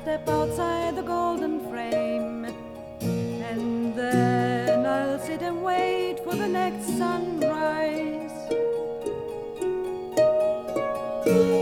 step outside the golden frame, and then I'll sit and wait for the next sunrise.